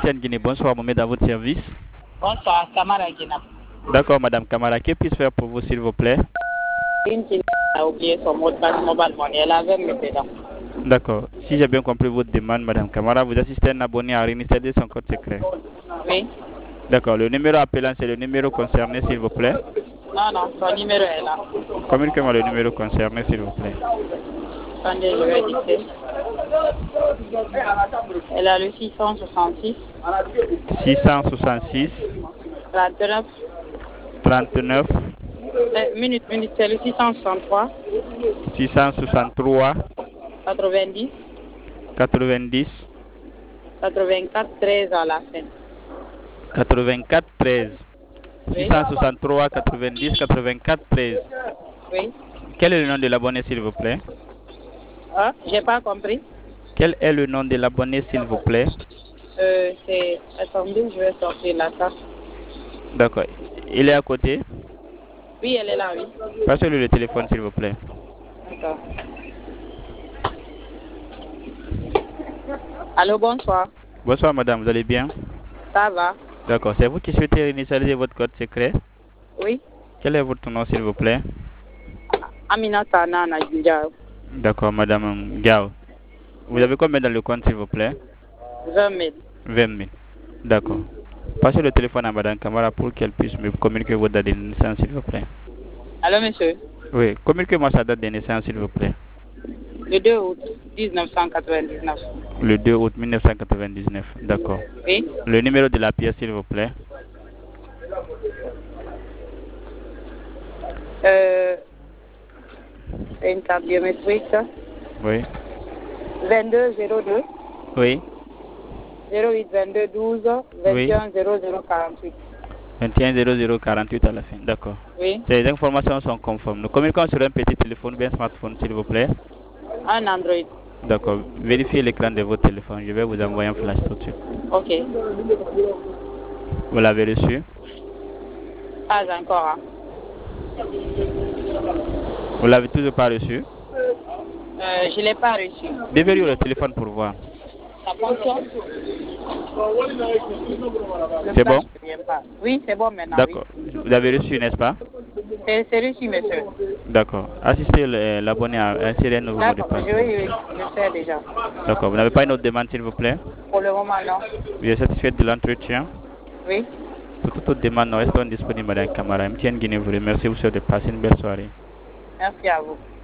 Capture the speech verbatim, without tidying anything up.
M T N Guinée, bonsoir, Mohamed, dans votre service. Bonsoir, Kamara Guinap. D'accord, Madame Kamara, que puis-je faire pour vous, s'il vous plaît? Une qui a oublié son mot de passe mobile money, elle avait mis dedans. D'accord. Si j'ai bien compris votre demande, Madame Kamara, vous assistez à un abonné à réinitialiser son code secret. Oui. D'accord. Le numéro appelant, c'est le numéro concerné, s'il vous plaît. Non, non, son numéro est là. Communiquez-moi le numéro concerné, s'il vous plaît. Attendez, je vais dicter. Elle a le six cent soixante-six. six cent soixante-six. trente-neuf. trente-neuf. Euh, minute, minute, c'est le six cent soixante-trois. six cent soixante-trois. quatre-vingt-dix. quatre-vingt-dix. quatre-vingt-quatre, treize à la fin. quatre-vingt-quatre, treize. Oui. six cent soixante-trois, quatre-vingt-dix, quatre-vingt-quatre, treize. Oui. Quel est le nom de l'abonné, s'il vous plaît? Ah, j'ai pas compris. Quel est le nom de l'abonné, s'il vous plaît? Euh, c'est... Attendez, je vais sortir la carte. D'accord. Il est à côté? Oui, elle est là, oui. Passez-lui le téléphone, s'il vous plaît. D'accord. Allô, bonsoir. Bonsoir, madame, vous allez bien? Ça va? D'accord. C'est vous qui souhaitez réinitialiser votre code secret? Oui. Quel est votre nom, s'il vous plaît? Aminata Nana Diao. D'accord, madame Gao. Vous avez combien dans le compte, s'il vous plaît? vingt mille. vingt mille. D'accord. Passez le téléphone à madame Kamara pour qu'elle puisse me communiquer votre date de naissance, s'il vous plaît. Allô, monsieur? Oui, communiquez-moi sa date de naissance, s'il vous plaît. Le deux août mille neuf cent quatre-vingt-dix-neuf. Le deux août mille neuf cent quatre-vingt-dix-neuf. D'accord. Oui. Le numéro de la pièce, s'il vous plaît. Euh, c'est une carte biométrique. Oui. vingt-deux zéro deux. Oui. zéro huit vingt-deux douze vingt et un zéro zéro quarante-huit. vingt et un zéro zéro quarante-huit à la fin. D'accord. Oui. Ces informations sont conformes. Nous communiquons sur un petit téléphone ou bien smartphone, s'il vous plaît. Un Android. D'accord. Vérifiez l'écran de votre téléphone. Je vais vous envoyer un flash tout de suite. Ok. Vous l'avez reçu? Pas encore. Hein. Vous l'avez toujours pas reçu? Euh, je ne l'ai pas reçu. Déverrouillez le téléphone pour voir. Ça fonctionne? C'est bon? Oui, c'est bon maintenant. D'accord. Oui. Vous avez reçu, n'est-ce pas? C'est reçu, monsieur. D'accord. Assistez l'abonné à insérer un nouveau mot de passe. Oui, oui, je sais déjà. D'accord. Vous n'avez pas une autre demande, s'il vous plaît? Pour le moment, non. Vous êtes satisfait de l'entretien? Oui. Pour toute autre demande, nous restons disponibles, madame Kamara. M T N Guinée vous remercie. Vous souhaite de passer une belle soirée. Merci à vous.